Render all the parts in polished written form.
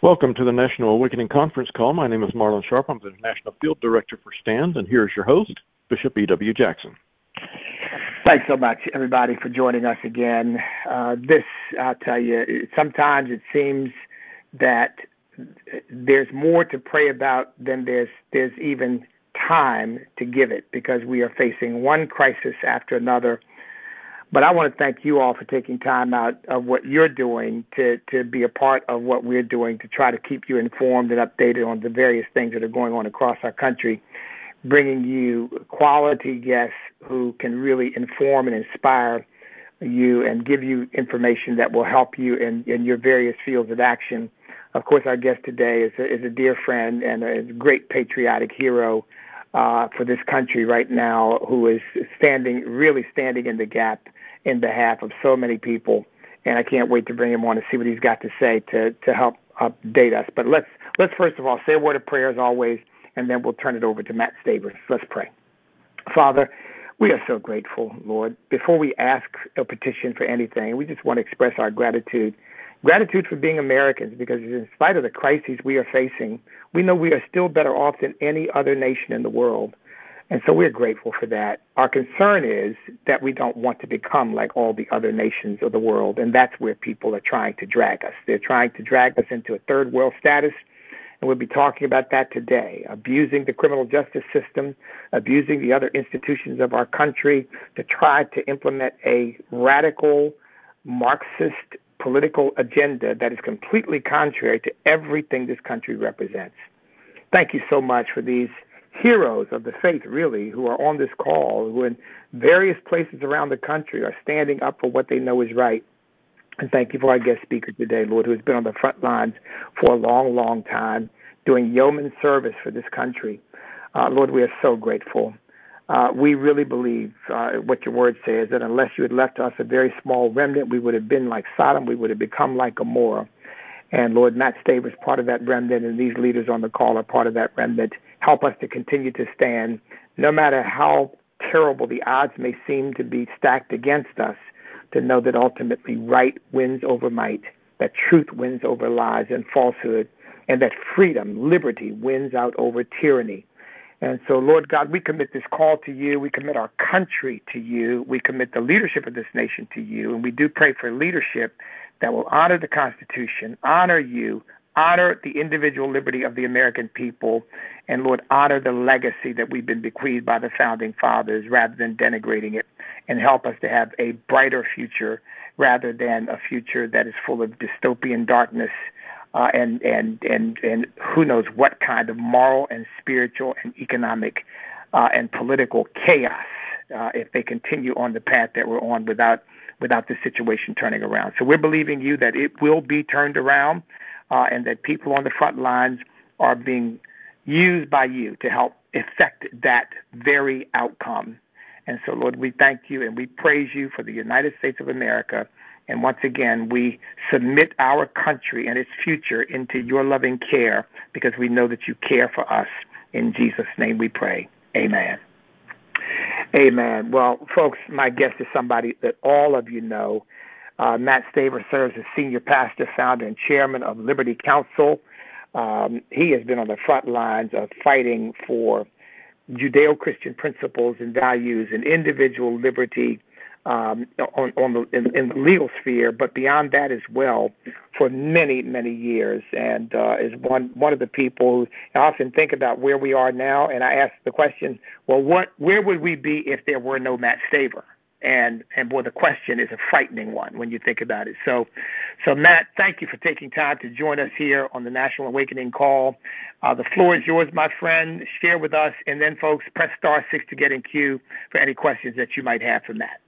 Welcome to the National Awakening Conference Call. My name is Marlon Sharp. I'm the National Field Director for STAND, and here's your host, Bishop E.W. Jackson. Thanks so much, everybody, for joining us again. I'll tell you, sometimes it seems that there's more to pray about than there's even time to give it, because we are facing one crisis after another. But I want to thank you all for taking time out of what you're doing to be a part of what we're doing to try to keep you informed and updated on the various things that are going on across our country, bringing you quality guests who can really inform and inspire you and give you information that will help you in your various fields of action. Of course, our guest today is a dear friend and a great patriotic hero for this country right now, who is really standing in the gap in behalf of so many people. And I can't wait to bring him on and see what he's got to say to help update us. But let's first of all say a word of prayer as always, and then we'll turn it over to Matt Stavers. Let's pray. Father, we are so grateful, Lord. Before we ask a petition for anything, we just want to express our gratitude. Gratitude for being Americans, because in spite of the crises we are facing, we know we are still better off than any other nation in the world. And so we're grateful for that. Our concern is that we don't want to become like all the other nations of the world, and that's where people are trying to drag us. They're trying to drag us into a third world status, and we'll be talking about that today, abusing the criminal justice system, abusing the other institutions of our country to try to implement a radical Marxist political agenda that is completely contrary to everything this country represents. Thank you so much for these heroes of the faith, really, who are on this call, who in various places around the country are standing up for what they know is right. And thank you for our guest speaker today, Lord, who has been on the front lines for a long, long time, doing yeoman service for this country. Lord, we are so grateful. We really believe what your word says, that unless you had left us a very small remnant, we would have been like Sodom, we would have become like Gomorrah. And Lord, Matt Stavers, part of that remnant, and these leaders on the call are part of that remnant. Help us to continue to stand, no matter how terrible the odds may seem to be stacked against us, to know that ultimately right wins over might, that truth wins over lies and falsehood, and that freedom, liberty, wins out over tyranny. And so, Lord God, we commit this call to you. We commit our country to you. We commit the leadership of this nation to you. And we do pray for leadership that will honor the Constitution, honor you, honor the individual liberty of the American people, and, Lord, honor the legacy that we've been bequeathed by the Founding Fathers rather than denigrating it, and help us to have a brighter future rather than a future that is full of dystopian darkness and who knows what kind of moral and spiritual and economic and political chaos if they continue on the path that we're on without the situation turning around. So we're believing you that it will be turned around and that people on the front lines are being used by you to help effect that very outcome. And so, Lord, we thank you and we praise you for the United States of America. And once again, we submit our country and its future into your loving care, because we know that you care for us. In Jesus' name we pray. Amen. Amen. Well, folks, my guest is somebody that all of you know. Matt Stavers serves as senior pastor, founder, and chairman of Liberty Counsel. He has been on the front lines of fighting for Judeo-Christian principles and values and individual liberty in the legal sphere, but beyond that as well, for many, many years, and is one of the people who I often think about where we are now, and I ask the question, well, where would we be if there were no Matt Stavers? And boy, the question is a frightening one when you think about it. So Matt, thank you for taking time to join us here on the National Awakening Call. The floor is yours, my friend. Share with us, and then, folks, press *6 to get in queue for any questions that you might have for Matt.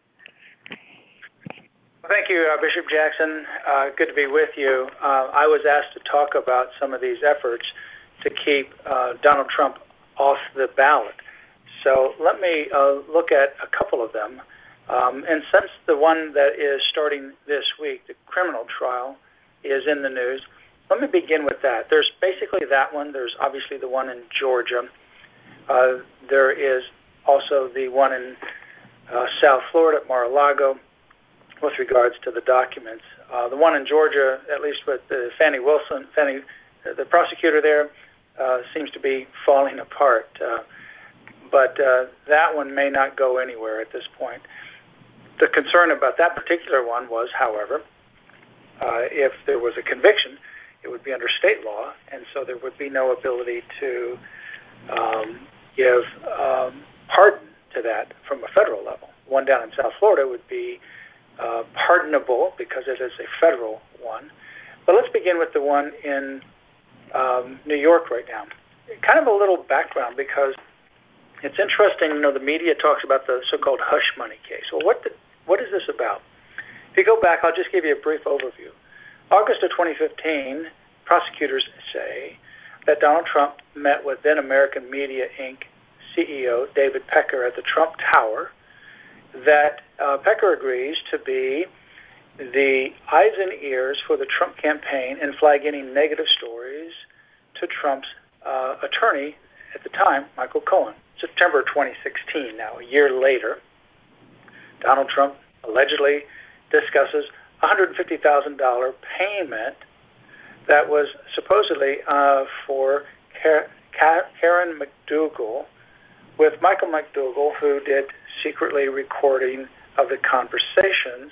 Thank you, Bishop Jackson. Good to be with you. I was asked to talk about some of these efforts to keep Donald Trump off the ballot. So let me look at a couple of them. And since the one that is starting this week, the criminal trial, is in the news, let me begin with that. There's basically that one. There's obviously the one in Georgia. There is also the one in South Florida at Mar-a-Lago with regards to the documents. The one in Georgia, at least with Fannie the prosecutor there seems to be falling apart. But that one may not go anywhere at this point. The concern about that particular one was, however, if there was a conviction, it would be under state law, and so there would be no ability to give pardon to that from a federal level. One down in South Florida would be pardonable because it is a federal one. But let's begin with the one in New York right now. Kind of a little background, because it's interesting, the media talks about the so-called hush money case. Well, what is this about? If you go back, I'll just give you a brief overview. August of 2015, prosecutors say that Donald Trump met with then American Media Inc. CEO David Pecker at the Trump Tower, that Pecker agrees to be the eyes and ears for the Trump campaign and flag any negative stories to Trump's attorney at the time, Michael Cohen. September 2016 now, a year later, Donald Trump allegedly discusses a $150,000 payment that was supposedly for Karen McDougal, with Michael McDougal, who did secretly recording of the conversations,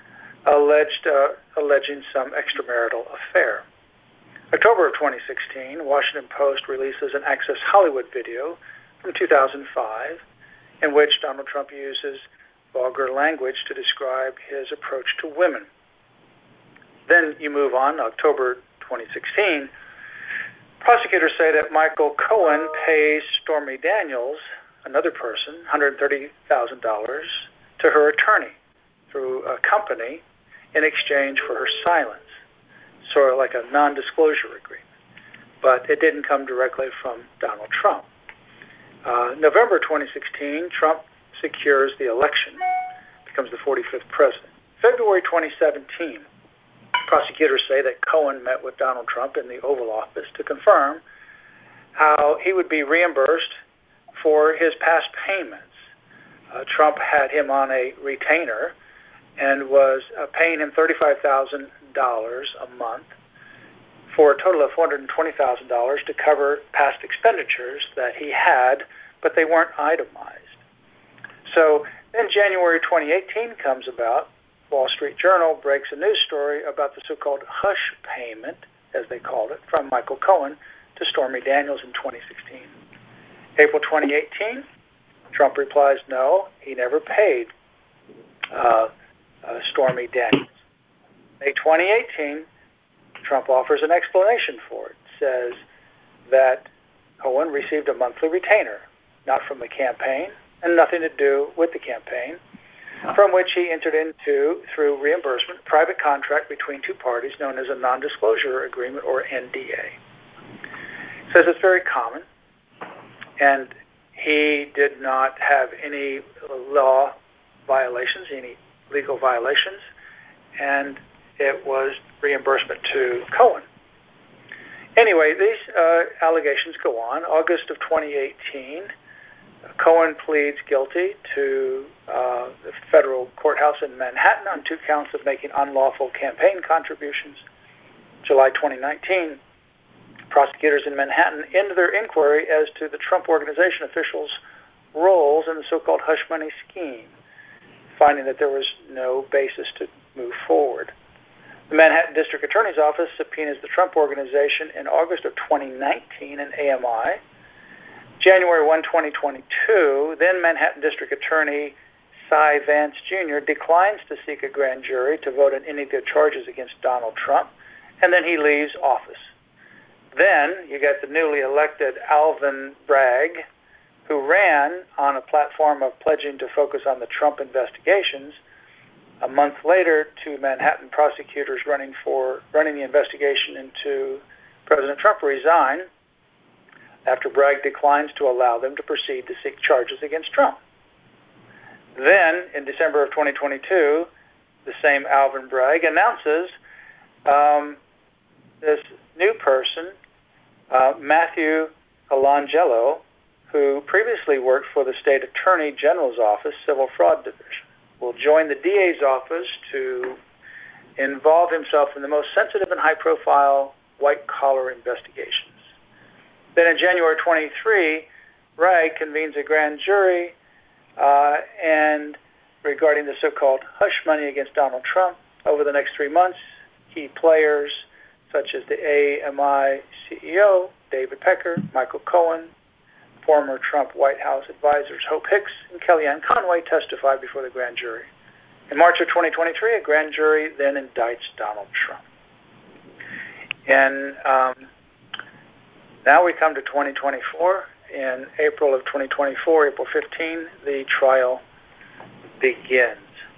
alleging some extramarital affair. October of 2016, Washington Post releases an Access Hollywood video from 2005 in which Donald Trump uses vulgar language to describe his approach to women. Then you move on, October 2016, prosecutors say that Michael Cohen pays Stormy Daniels, another person, $130,000 to her attorney through a company in exchange for her silence, sort of like a non-disclosure agreement. But it didn't come directly from Donald Trump. November 2016, Trump secures the election, becomes the 45th president. February 2017, prosecutors say that Cohen met with Donald Trump in the Oval Office to confirm how he would be reimbursed for his past payments. Trump had him on a retainer and was paying him $35,000 a month for a total of $420,000 to cover past expenditures that he had, but they weren't itemized. So then January 2018 comes about. Wall Street Journal breaks a news story about the so-called hush payment, as they called it, from Michael Cohen to Stormy Daniels in 2016. April 2018, Trump replies, no, he never paid Stormy Daniels. May 2018, Trump offers an explanation for it. Says that Cohen received a monthly retainer, not from the campaign and nothing to do with the campaign, from which he entered into, through reimbursement, a private contract between two parties known as a non-disclosure agreement, or NDA. Says it's very common, and he did not have any law violations, any legal violations, and it was reimbursement to Cohen. Anyway, these allegations go on. August of 2018, Cohen pleads guilty to the federal courthouse in Manhattan on 2 counts of making unlawful campaign contributions. July 2019, prosecutors in Manhattan end their inquiry as to the Trump Organization officials' roles in the so-called hush money scheme, finding that there was no basis to move forward. The Manhattan District Attorney's Office subpoenas the Trump Organization in August of 2019 in AMI. January 1, 2022, then Manhattan District Attorney Cy Vance Jr. declines to seek a grand jury to vote on any of the charges against Donald Trump, and then he leaves office. Then you get the newly elected Alvin Bragg, who ran on a platform of pledging to focus on the Trump investigations. A month later, 2 Manhattan prosecutors running the investigation into President Trump resign after Bragg declines to allow them to proceed to seek charges against Trump. Then, in December of 2022, the same Alvin Bragg announces this new person, Matthew Colangelo, who previously worked for the State Attorney General's Office Civil Fraud Division, will join the DA's office to involve himself in the most sensitive and high-profile white-collar investigations. Then in January 23, Wray convenes a grand jury and regarding the so-called hush money against Donald Trump. Over the next 3 months, key players such as the AMI CEO, David Pecker, Michael Cohen, former Trump White House advisors Hope Hicks and Kellyanne Conway testified before the grand jury. In March of 2023, a grand jury then indicts Donald Trump. And now we come to 2024. In April of 2024, April 15, the trial begins.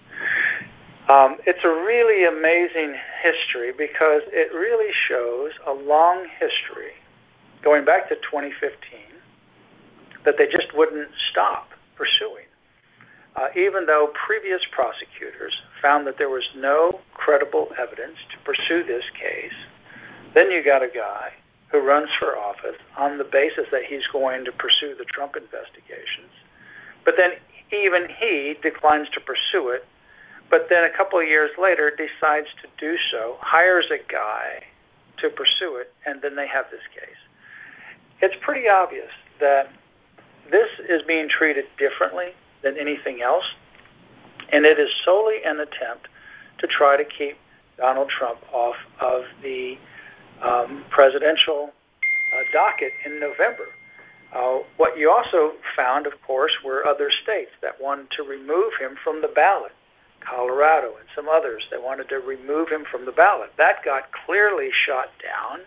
It's a really amazing history because it really shows a long history going back to 2015 that they just wouldn't stop pursuing. Even though previous prosecutors found that there was no credible evidence to pursue this case, then you got a guy who runs for office on the basis that he's going to pursue the Trump investigations, but then even he declines to pursue it, but then a couple of years later decides to do so, hires a guy to pursue it, and then they have this case. It's pretty obvious that this is being treated differently than anything else, and it is solely an attempt to try to keep Donald Trump off of the presidential docket in November. What you also found, of course, were other states that wanted to remove him from the ballot. Colorado and some others, they wanted to remove him from the ballot. That got clearly shot down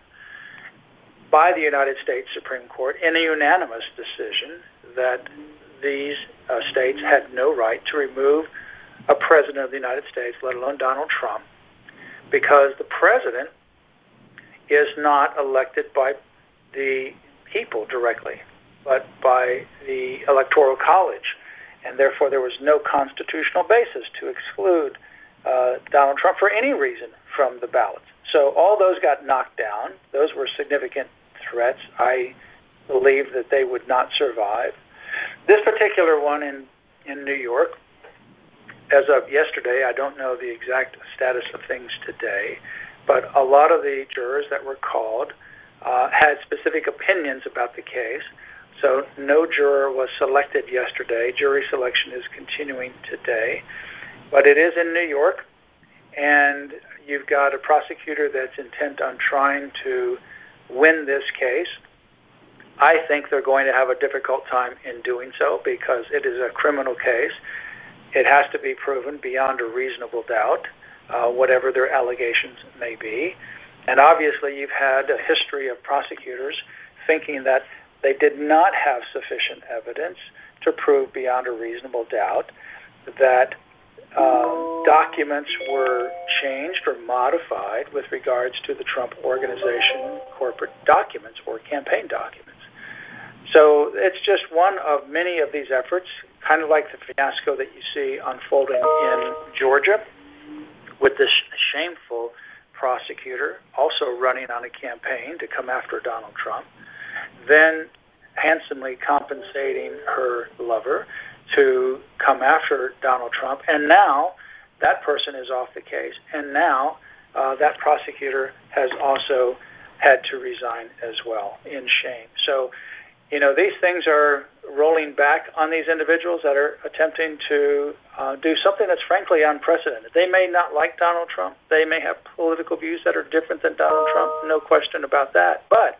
by the United States Supreme Court in a unanimous decision that these states had no right to remove a president of the United States, let alone Donald Trump, because the president is not elected by the people directly, but by the Electoral College. And therefore there was no constitutional basis to exclude Donald Trump for any reason from the ballots. So all those got knocked down. Those were significant threats. I believe that they would not survive. This particular one in New York, as of yesterday, I don't know the exact status of things today, but a lot of the jurors that were called had specific opinions about the case. So no juror was selected yesterday. Jury selection is continuing today. But it is in New York, and you've got a prosecutor that's intent on trying to win this case. I think they're going to have a difficult time in doing so because it is a criminal case. It has to be proven beyond a reasonable doubt, whatever their allegations may be. And obviously you've had a history of prosecutors thinking that they did not have sufficient evidence to prove beyond a reasonable doubt that documents were changed or modified with regards to the Trump Organization corporate documents or campaign documents. So it's just one of many of these efforts, kind of like the fiasco that you see unfolding in Georgia with this shameful prosecutor also running on a campaign to come after Donald Trump, then handsomely compensating her lover to come after Donald Trump. And now that person is off the case. And now that prosecutor has also had to resign as well in shame. So, you know, these things are rolling back on these individuals that are attempting to do something that's frankly unprecedented. They may not like Donald Trump. They may have political views that are different than Donald Trump. No question about that. But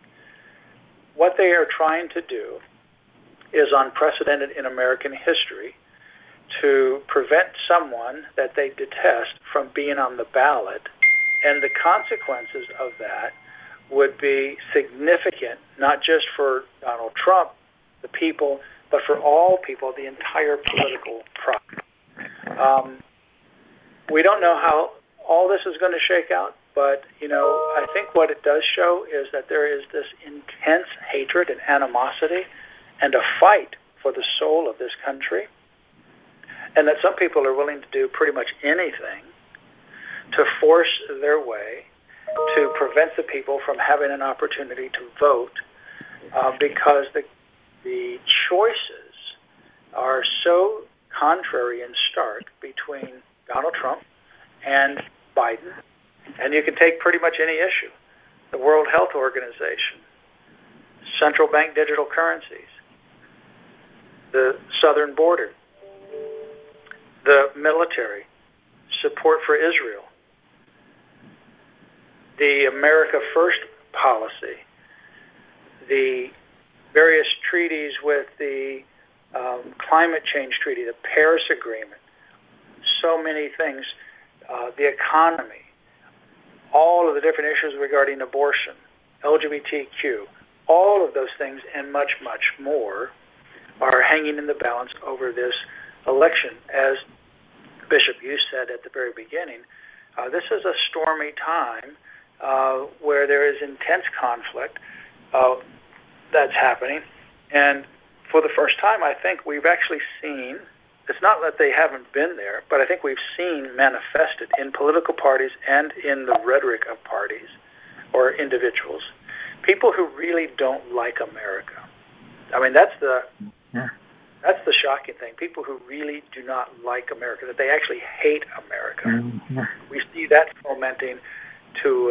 what they are trying to do is unprecedented in American history to prevent someone that they detest from being on the ballot. And the consequences of that would be significant, not just for Donald Trump, the people, but for all people, the entire political process. We don't know how all this is going to shake out, but, you know, I think what it does show is that there is this intense hatred and animosity and a fight for the soul of this country, and that some people are willing to do pretty much anything to force their way to prevent the people from having an opportunity to vote because the choices are so contrary and stark between Donald Trump and Biden. And you can take pretty much any issue. the World Health Organization, central bank digital currencies, the southern border, the military, support for Israel, the America First policy, the various treaties with the climate change treaty, the Paris Agreement, so many things, the economy, all of the different issues regarding abortion, LGBTQ, all of those things and much, much more are hanging in the balance over this election. As Bishop, you said at the very beginning, this is a stormy time where there is intense conflict that's happening. And for the first time, I think we've actually seen, it's not that they haven't been there, but I think we've seen manifested in political parties and in the rhetoric of parties or individuals, people who really don't like America. I mean, that's the shocking thing. People who really do not like America, that they actually hate America. Mm-hmm. We see that fomenting to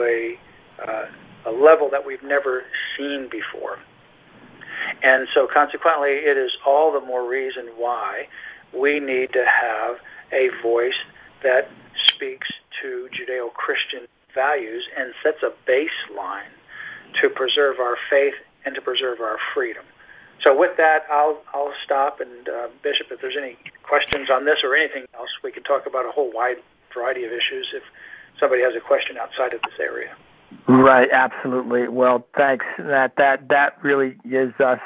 a level that we've never seen before. And so consequently, it is all the more reason why we need to have a voice that speaks to Judeo-Christian values and sets a baseline to preserve our faith and to preserve our freedom. So with that, I'll stop. And Bishop, if there's any questions on this or anything else, we can talk about a whole wide variety of issues if somebody has a question outside of this area. Right, absolutely. Well, thanks. That really gives us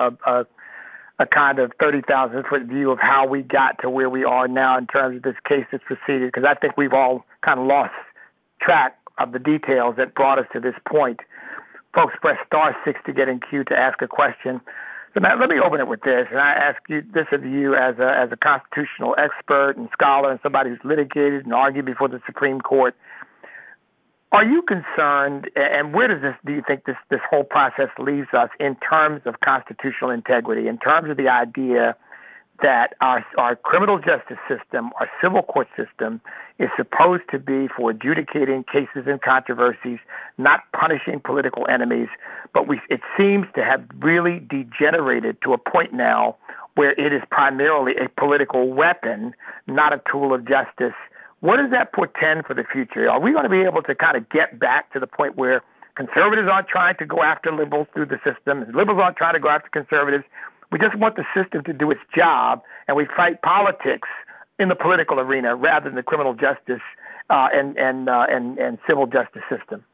a kind of 30,000-foot view of how we got to where we are now in terms of this case that's proceeded, because I think we've all kind of lost track of the details that brought us to this point. Folks, press *6 to get in queue to ask a question. So now let me open it with this, and I ask you this of you as a constitutional expert and scholar and somebody who's litigated and argued before the Supreme Court. Are you concerned, and where do you think this whole process leaves us in terms of constitutional integrity, in terms of the idea that our criminal justice system, our civil court system, is supposed to be for adjudicating cases and controversies, not punishing political enemies, but it seems to have really degenerated to a point now where it is primarily a political weapon, not a tool of justice. What does that portend for the future? Are we going to be able to kind of get back to the point where conservatives aren't trying to go after liberals through the system, and liberals aren't trying to go after conservatives? We just want the system to do its job, and we fight politics in the political arena rather than the criminal justice and civil justice system.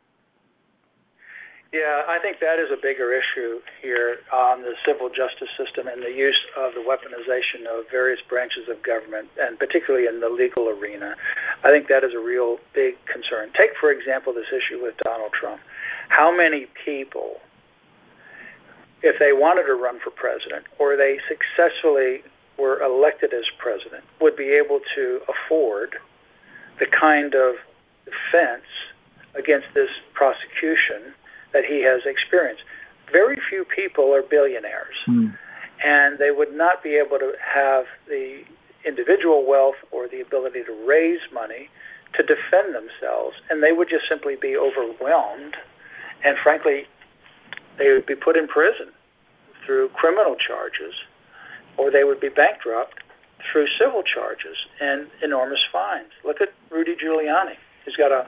Yeah, I think that is a bigger issue here on the civil justice system and the use of the weaponization of various branches of government, and particularly in the legal arena. I think that is a real big concern. Take, for example, this issue with Donald Trump. How many people, if they wanted to run for president or they successfully were elected as president, would be able to afford the kind of defense against this prosecution that he has experienced? Very few people are billionaires, and they would not be able to have the individual wealth or the ability to raise money to defend themselves, and they would just simply be overwhelmed, and frankly, they would be put in prison through criminal charges, or they would be bankrupt through civil charges and enormous fines. Look at Rudy Giuliani. He's got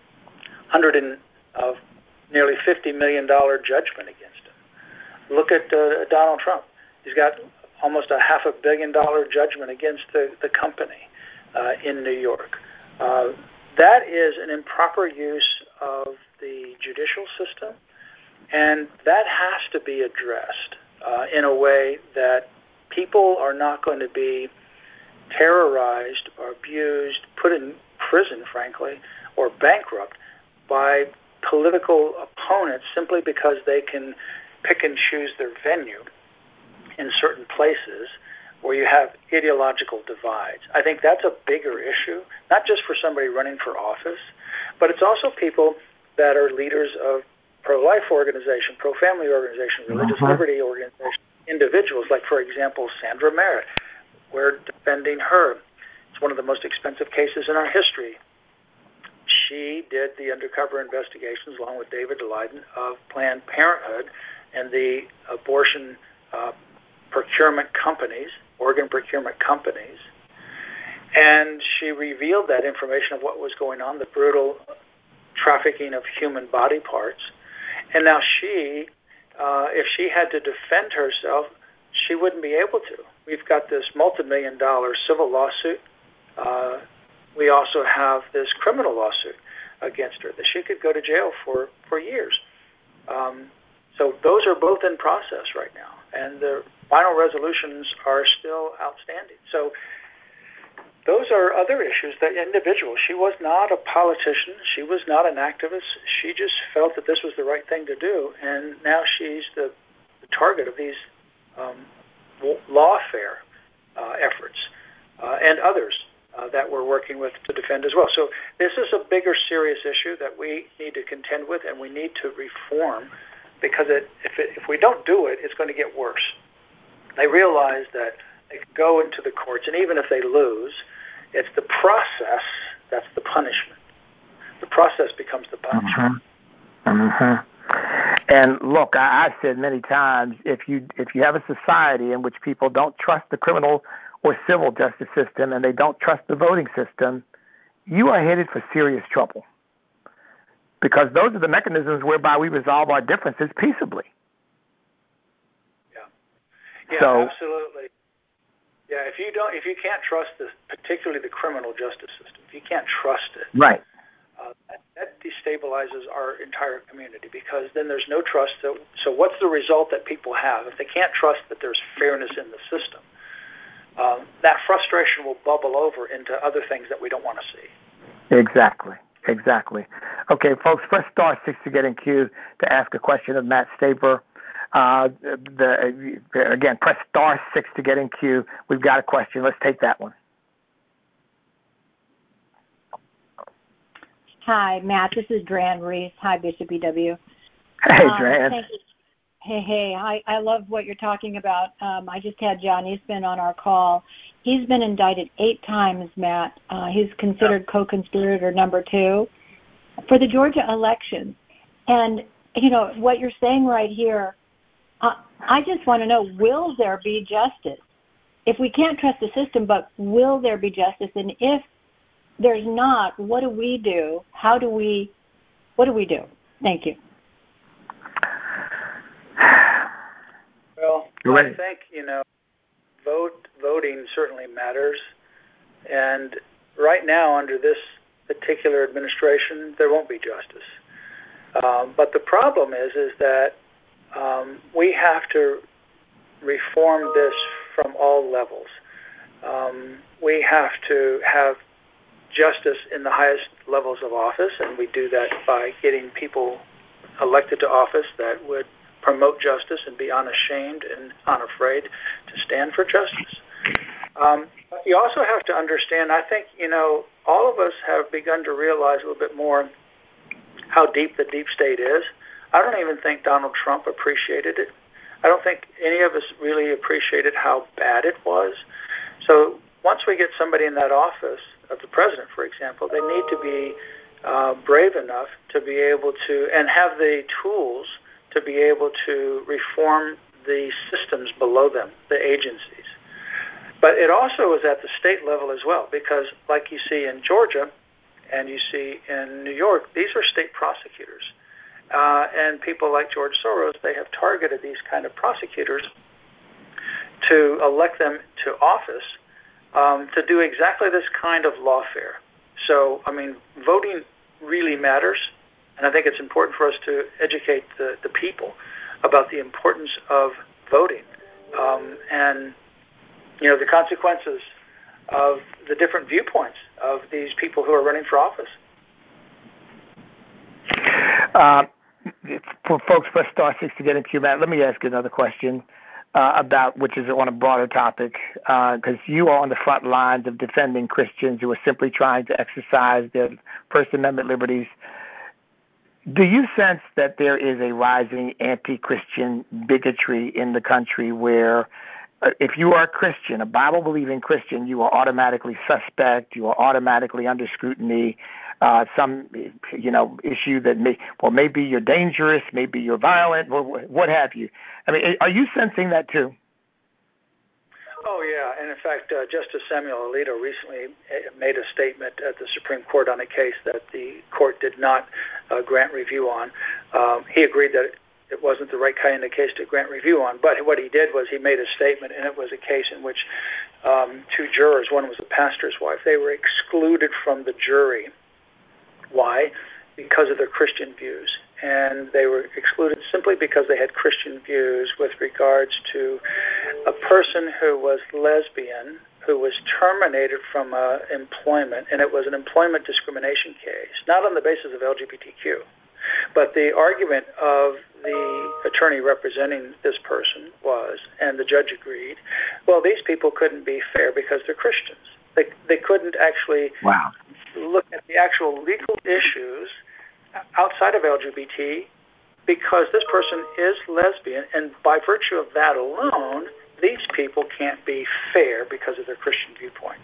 nearly $50 million judgment against him. Look at Donald Trump. He's got almost a $500 million judgment against the company in New York. That is an improper use of the judicial system, and that has to be addressed in a way that people are not going to be terrorized or abused, put in prison, frankly, or bankrupt by political opponents simply because they can pick and choose their venue in certain places where you have ideological divides. I think that's a bigger issue, not just for somebody running for office, but it's also people that are leaders of pro-life organization, pro-family organization, religious liberty organization, individuals like, for example, Sandra Merritt. We're defending her. It's one of the most expensive cases in our history. she did the undercover investigations along with David Leiden of Planned Parenthood and the abortion procurement companies, organ procurement companies. And she revealed that information of what was going on, the brutal trafficking of human body parts. And now she, if she had to defend herself, she wouldn't be able to. We've got this multi-million-dollar civil lawsuit. We also have this criminal lawsuit against her that she could go to jail for years. So those are both in process right now, and the final resolutions are still outstanding. So those are other issues that individual. She was not a politician. She was not an activist. She just felt that this was the right thing to do, and now she's the target of these lawfare efforts and others that we're working with to defend as well. So this is a bigger, serious issue that we need to contend with, and we need to reform, because if we don't do it, it's going to get worse. They realize that they can go into the courts, and even if they lose, it's the process that's the punishment. The process becomes the punishment. And look, I've said many times, if you have a society in which people don't trust the criminal or civil justice system and they don't trust the voting system, you are headed for serious trouble. Because those are the mechanisms whereby we resolve our differences peaceably. Yeah, so, absolutely. Yeah, if you can't trust this, particularly the criminal justice system, if you can't trust it, right, that destabilizes our entire community, because then there's no trust. So what's the result that people have? If they can't trust that there's fairness in the system, that frustration will bubble over into other things that we don't want to see. Exactly. Okay, folks, press *6 to get in queue to ask a question of Matt Staver. Again, press *6 to get in queue. We've got a question. Let's take that one. Hi, Matt. This is Dran Reese. Hi, Bishop E.W. Hey, Dran. Thank you. Hey. I love what you're talking about. I just had John Eastman on our call. He's been indicted 8 times, Matt. He's considered co-conspirator number 2 for the Georgia election. And, what you're saying right here, I just want to know, will there be justice? If we can't trust the system, but will there be justice? And if there's not, what do we do? What do we do? Thank you. Well, I think, voting certainly matters. And right now, under this particular administration, there won't be justice. But the problem is that we have to reform this from all levels. We have to have justice in the highest levels of office, and we do that by getting people elected to office that would promote justice and be unashamed and unafraid to stand for justice. But you also have to understand, I think, all of us have begun to realize a little bit more how deep the deep state is. I don't even think Donald Trump appreciated it. I don't think any of us really appreciated how bad it was. So once we get somebody in that office, of the president, for example, they need to be brave enough to be able to, and have the tools to be able to reform the systems below them, the agencies. But it also is at the state level as well, because like you see in Georgia and you see in New York, these are state prosecutors. And people like George Soros, they have targeted these kind of prosecutors to elect them to office to do exactly this kind of lawfare. So, voting really matters, and I think it's important for us to educate the people about the importance of voting and, the consequences of the different viewpoints of these people who are running for office. For folks, press *6 to get in queue. Matt, let me ask you another question about, which is on a broader topic, because you are on the front lines of defending Christians who are simply trying to exercise their First Amendment liberties. Do you sense that there is a rising anti-Christian bigotry in the country where if you are a Christian, a Bible-believing Christian, you are automatically suspect, you are automatically under scrutiny? some issue that maybe you're dangerous, maybe you're violent, or what have you. I mean, are you sensing that too? Oh, yeah. And in fact, Justice Samuel Alito recently made a statement at the Supreme Court on a case that the court did not grant review on. He agreed that it wasn't the right kind of case to grant review on, but what he did was he made a statement, and it was a case in which two jurors, one was a pastor's wife, they were excluded from the jury. Why? Because of their Christian views. And they were excluded simply because they had Christian views with regards to a person who was lesbian, who was terminated from employment, and it was an employment discrimination case, not on the basis of LGBTQ. But the argument of the attorney representing this person was, and the judge agreed, well, these people couldn't be fair because they're Christians. They couldn't actually look at the actual legal issues outside of LGBT because this person is lesbian, and by virtue of that alone, these people can't be fair because of their Christian viewpoints.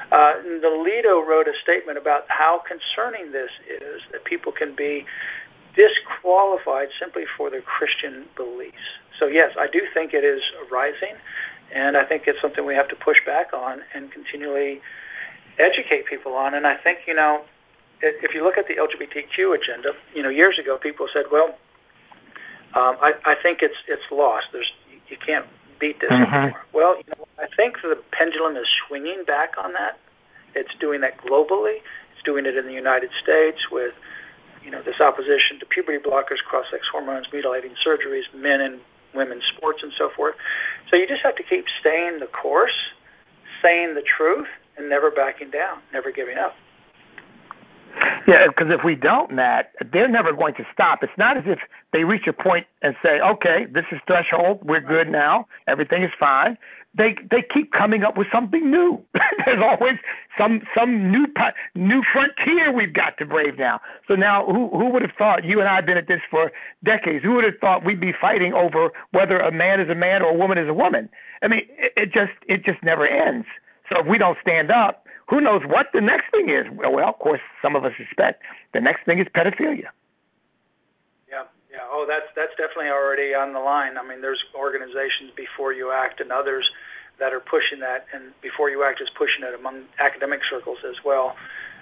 Alito wrote a statement about how concerning this is, that people can be disqualified simply for their Christian beliefs. So yes, I do think it is rising, and I think it's something we have to push back on and continually educate people on. And I think, if you look at the LGBTQ agenda, years ago people said, well, I think it's lost. You can't beat this anymore. Well, I think the pendulum is swinging back on that. It's doing that globally. It's doing it in the United States with, this opposition to puberty blockers, cross-sex hormones, mutilating surgeries, men and women's sports, and so forth. So you just have to keep staying the course, saying the truth, and never backing down, never giving up. Yeah, because if we don't, Matt, they're never going to stop. It's not as if they reach a point and say, okay, this is threshold, we're good now, everything is fine. They keep coming up with something new. There's always some new frontier we've got to brave now. So now who would have thought, you and I have been at this for decades, who would have thought we'd be fighting over whether a man is a man or a woman is a woman? I mean, it just never ends. So if we don't stand up, who knows what the next thing is? Well, of course, some of us suspect the next thing is pedophilia. Yeah. Oh, that's definitely already on the line. I mean, there's organizations, Before You Act, and others that are pushing that, and Before You Act is pushing it among academic circles as well.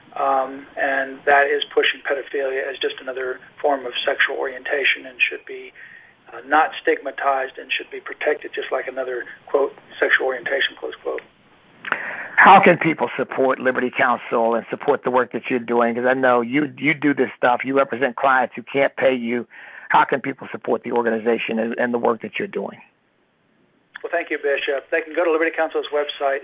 And that is pushing pedophilia as just another form of sexual orientation and should be not stigmatized and should be protected just like another, quote, sexual orientation, close quote. How can people support Liberty Counsel and support the work that you're doing? Because I know you do this stuff. You represent clients who can't pay you. How can people support the organization and the work that you're doing? Well, thank you, Bishop. They can go to Liberty Counsel's website,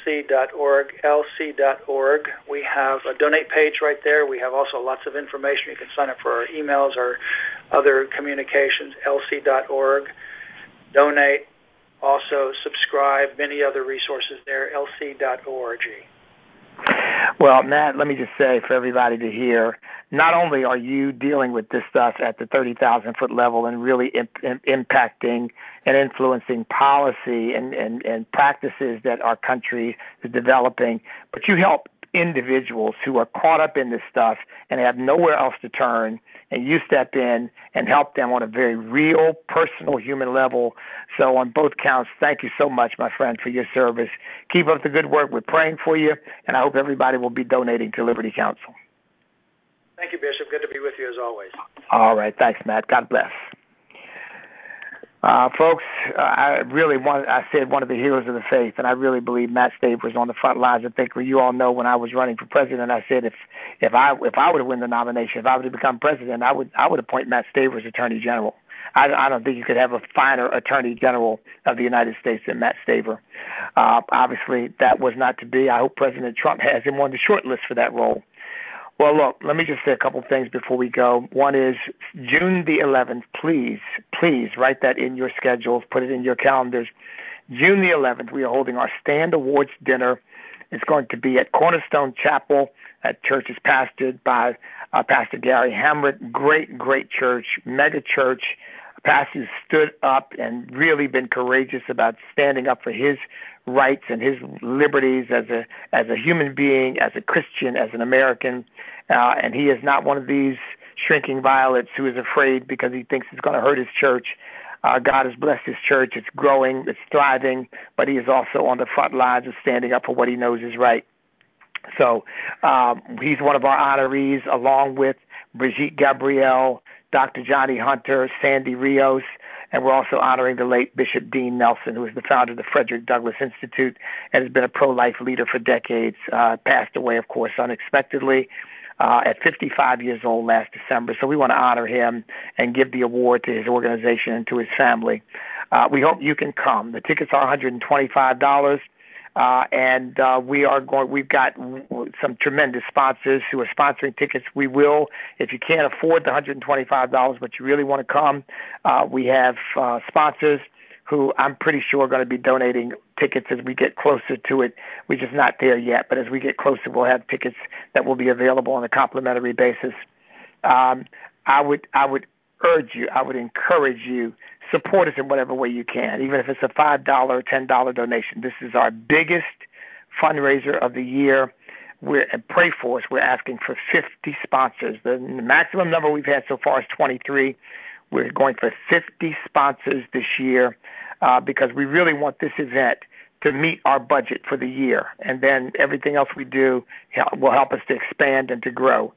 lc.org. We have a donate page right there. We have also lots of information. You can sign up for our emails or other communications, lc.org. Donate. Also subscribe, many other resources there, lc.org. Well, Matt, let me just say for everybody to hear, not only are you dealing with this stuff at the 30,000-foot level and really impacting and influencing policy and practices that our country is developing, but you help individuals who are caught up in this stuff and have nowhere else to turn, and you step in and help them on a very real, personal, human level. So on both counts, thank you so much, my friend, for your service. Keep up the good work. We're praying for you, and I hope everybody will be donating to Liberty Counsel. Thank you, Bishop. Good to be with you as always. All right. Thanks, Matt. God bless. Folks, I said one of the heroes of the faith, and I really believe Matt Staver is on the front lines. I think you all know when I was running for president, I said if I were to win the nomination, if I were to become president, I would appoint Matt Staver as Attorney General. I don't think you could have a finer Attorney General of the United States than Matt Staver. Obviously, that was not to be. I hope President Trump has him on the short list for that role. Well, look, let me just say a couple things before we go. One is June the 11th, please write that in your schedules, put it in your calendars. June the 11th, we are holding our Stand Awards dinner. It's going to be at Cornerstone Chapel. That church is pastored by Pastor Gary Hamrick. Great church, mega church. Pastor stood up and really been courageous about standing up for his rights and his liberties as a human being, as a Christian, as an American. And he is not one of these shrinking violets who is afraid because he thinks it's going to hurt his church. God has blessed his church. It's growing. It's thriving. But he is also on the front lines of standing up for what he knows is right. So he's one of our honorees, along with Brigitte Gabrielle, Dr. Johnny Hunter, Sandy Rios, and we're also honoring the late Bishop Dean Nelson, who is the founder of the Frederick Douglass Institute and has been a pro-life leader for decades. Passed away, of course, unexpectedly at 55 years old last December. So we want to honor him and give the award to his organization and to his family. We hope you can come. The tickets are $125. We've got some tremendous sponsors who are sponsoring tickets. We will, if you can't afford the $125, but you really want to come, we have sponsors who I'm pretty sure are going to be donating tickets as we get closer to it. We're just not there yet, but as we get closer, we'll have tickets that will be available on a complimentary basis. I would urge you, I would encourage you, support us in whatever way you can, even if it's a $5 or $10 donation. This is our biggest fundraiser of the year. Pray for us. We're asking for 50 sponsors. The maximum number we've had so far is 23. We're going for 50 sponsors this year because we really want this event to meet our budget for the year. And then everything else we do will help us to expand and to grow.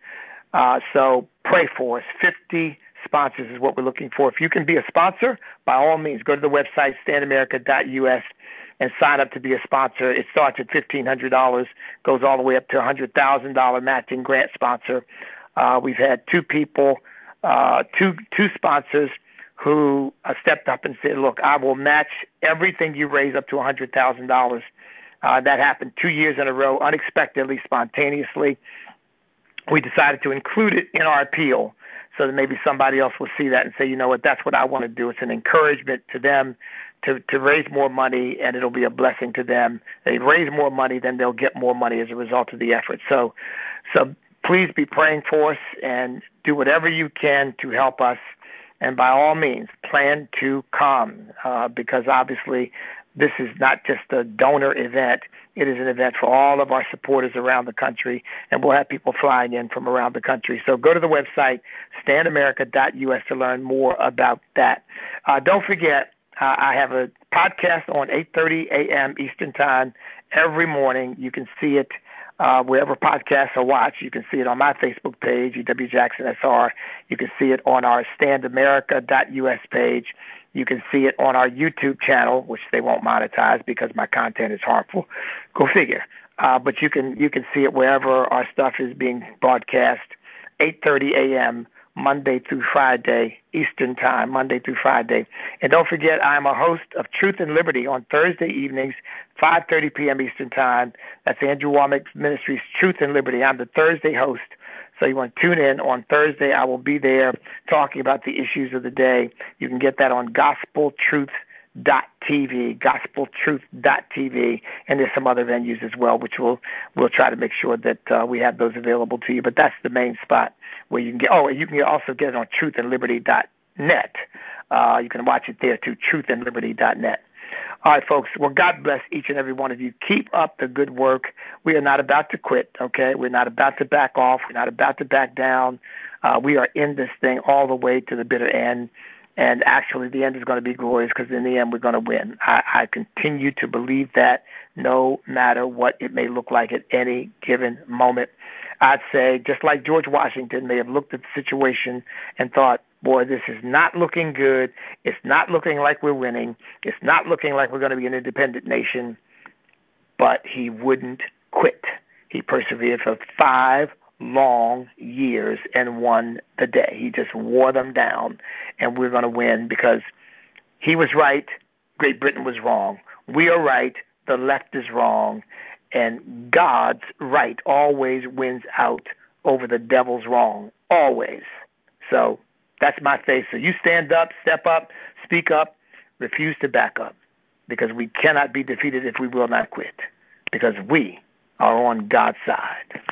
So pray for us. 50 sponsors is what we're looking for. If you can be a sponsor, by all means, go to the website, standamerica.us, and sign up to be a sponsor. It starts at $1,500, goes all the way up to $100,000 matching grant sponsor. We've had two people, two sponsors who stepped up and said, look, I will match everything you raise up to $100,000. That happened 2 years in a row, unexpectedly, spontaneously. We decided to include it in our appeal so that maybe somebody else will see that and say, you know what, that's what I want to do. It's an encouragement to them to raise more money, and it'll be a blessing to them. They raise more money, then they'll get more money as a result of the effort. So please be praying for us and do whatever you can to help us. And by all means, plan to come because obviously this is not just a donor event. It is an event for all of our supporters around the country, and we'll have people flying in from around the country. So go to the website, standamerica.us, to learn more about that. Don't forget, I have a podcast on 8:30 a.m. Eastern Time every morning. You can see it wherever podcasts are watched. You can see it on my Facebook page, E.W. Jackson SR. You can see it on our standamerica.us page. You can see it on our YouTube channel, which they won't monetize because my content is harmful. Go figure. But you can see it wherever our stuff is being broadcast, 8:30 a.m. Monday through Friday, Eastern Time, Monday through Friday. And don't forget, I'm a host of Truth and Liberty on Thursday evenings, 5:30 p.m. Eastern Time. That's Andrew Womack Ministries, Truth and Liberty. I'm the Thursday host. So you want to tune in on Thursday. I will be there talking about the issues of the day. You can get that on gospeltruth.tv, gospeltruth.tv, and there's some other venues as well, which we'll try to make sure that we have those available to you. But that's the main spot where you can get. Oh, and you can also get it on truthandliberty.net. You can watch it there too, truthandliberty.net. All right, folks. Well, God bless each and every one of you. Keep up the good work. We are not about to quit, okay? We're not about to back off. We're not about to back down. We are in this thing all the way to the bitter end. And actually, the end is going to be glorious because in the end, we're going to win. I continue to believe that no matter what it may look like at any given moment. I'd say, just like George Washington may have looked at the situation and thought, boy, this is not looking good. It's not looking like we're winning. It's not looking like we're going to be an independent nation. But he wouldn't quit. He persevered for 5 long years and won the day. He just wore them down, and we're going to win because he was right, Great Britain was wrong. We are right, the left is wrong, and God's right always wins out over the devil's wrong, always. So that's my faith. So you stand up, step up, speak up, refuse to back up, because we cannot be defeated if we will not quit, because we are on God's side.